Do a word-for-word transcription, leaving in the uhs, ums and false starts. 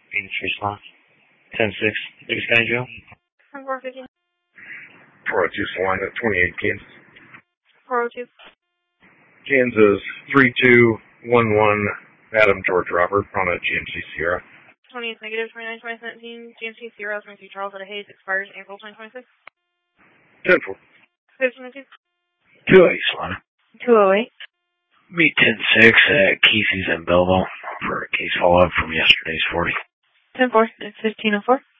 Phoenix response. ten six, biggest guy in jail. ten four fifteen. four oh two Salina, twenty-eight Kansas. four oh two. Kansas, three two one one, Adam George Robert, on a G M C Sierra. twenty-eight negative, twenty-nine twenty seventeen, G M C Sierra, twenty-two Charles at a Hayes, expires April twenty twenty-six. ten four. fifteen two. two oh eight, Salina. two oh eight. Meet ten six at Casey's in Belleville for a case follow-up from yesterday's forty. ten four, fifteen oh four.